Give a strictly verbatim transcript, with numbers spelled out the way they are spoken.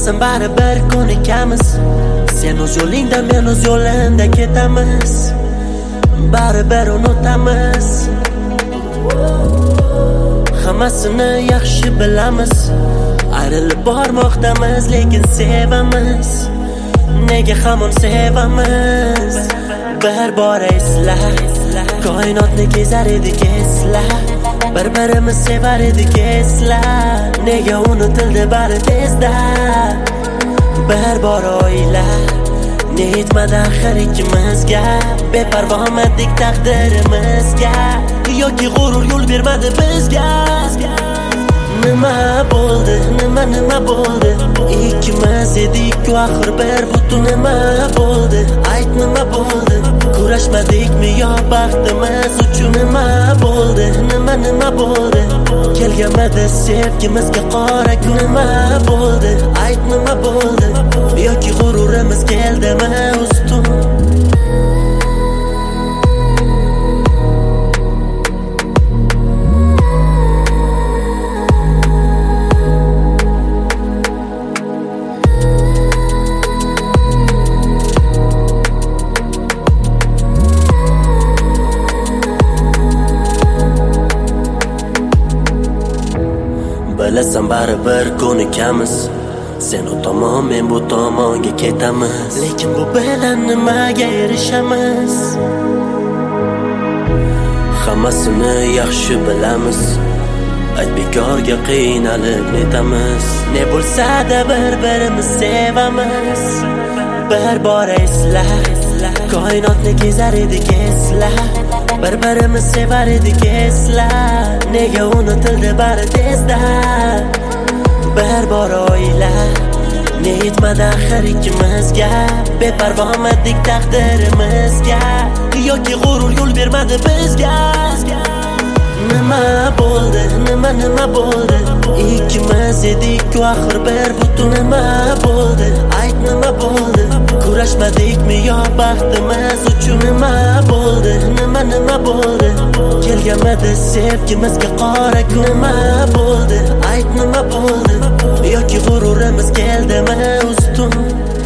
Bilasan baribir ko'nikamiz. Sen o'z yo'lingda, men o'z yo'limda ketamiz. Baribir unutamiz. Hammasini yaxshi bilamiz. Ayrilib bormoqdamiz, lekin sevamiz. Nega hamon sevamiz? Bir bor esla, koinotni kezar edik esla. Bir-birimiz sevar edik esla. Nega unutildi bari tezda? Bir bor o'yla, ne yetmadi axir ikkimizga. Beparvomidik taqdirimizga, yoki g'urur yo'l bermadi bizga. Nima bo'ldi, nima nima bo'ldi? Ikkimiz edik-ku axir bir butun. Nima bo'ldi? Ayt, nima bo'ldi? Kurashmadikmi yo baxtimiz uchun? Nima bo'ldi, nima nima bo'ldi? Kelganmidi sevgimizga qora kun? Nima bo'ldi? Ayt, nima bo'ldi? Yoki g'ururimiz keldimi ustun? Bilasan baribir ko'nikamiz. Sen u tomon, men bu tomonga ketamiz. Lekin bu bilan nimaga erishamiz? Hammasini yaxshi bilamiz. Ayt, bekorga qiynalib netamiz. Ne bo'lsa-da bir-birimiz sevamiz. Bir bor esla, koinotni kezar edik esla. Bir-birimiz sevar edik esla. Nega unutildi bari tezda? Bir bor o'yla, ne yetmadi axir ikkimizga. Beparvomidik taqdirimizga, yoki g'urur yo'l bermadi bizga. Nima bo'ldi, nima nima bo'ldi? Ikkimiz edik-ku axir bir butun. Nima bo'ldi? Ayt, nima bo'ldi? Kurashmadikmi yo baxtimiz uchun? Nima bo'ldi, nima nima bo'ldi? Kelganmidi sevgimizga qora kun? Nima bo'ldi? Ayt, nima bo'ldi? Yoki g'ururimiz keldimi ustun?